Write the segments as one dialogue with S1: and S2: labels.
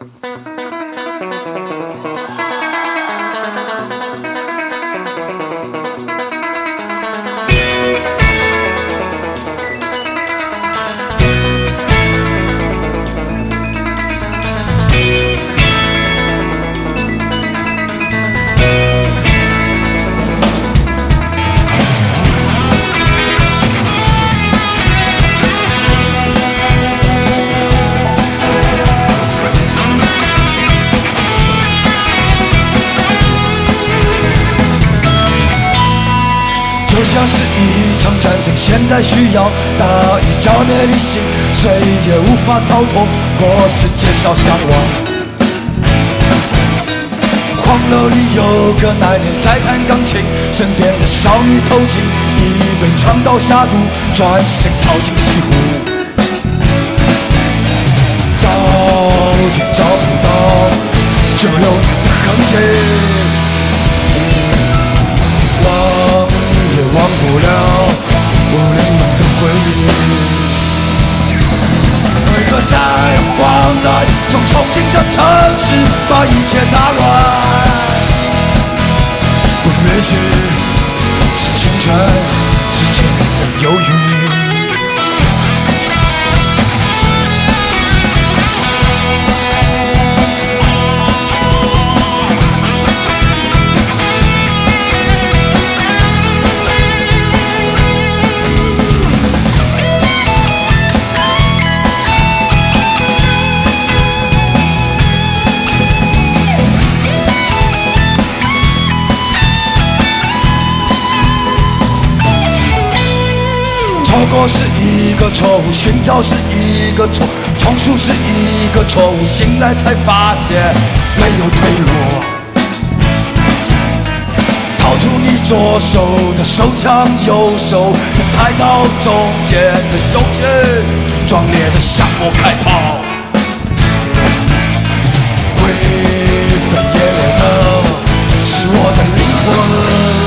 S1: 就像是一场战争，现在需要大雨浇灭理性，谁也无法逃脱，或是减少伤亡。荒楼里有个男人在弹钢琴，身边的少女偷情，一被长刀下毒，转身逃进西湖，找也找不到96年的痕迹。也忘不了50们的回忆，为何在荒来中冲进这城市，把一切打乱？不越是青春，是千年的忧郁。错过是一个错误，寻找是一个错，重述是一个错误，醒来才发现没有退路。掏出你左手的手枪，右手的菜刀，中间的勇气，壮烈的向我开炮。灰飞烟灭的是我的灵魂。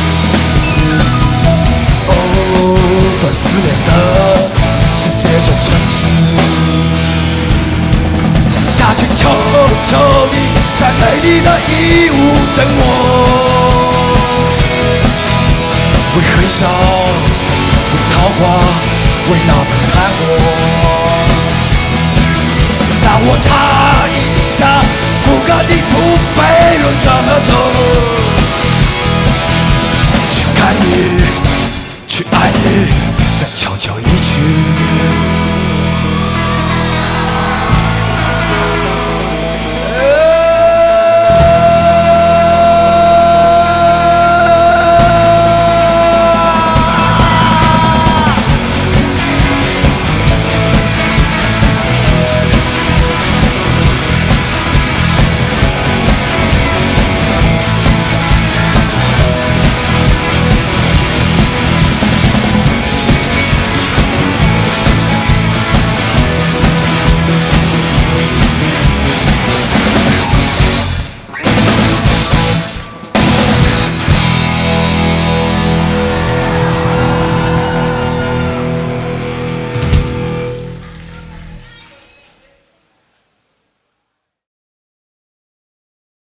S1: 撕裂的是这座城市，家军求求你，在美丽的义乌等我，为黑哨，为桃花，为那本炭火，让我尝一下不甘的土匪人怎么走。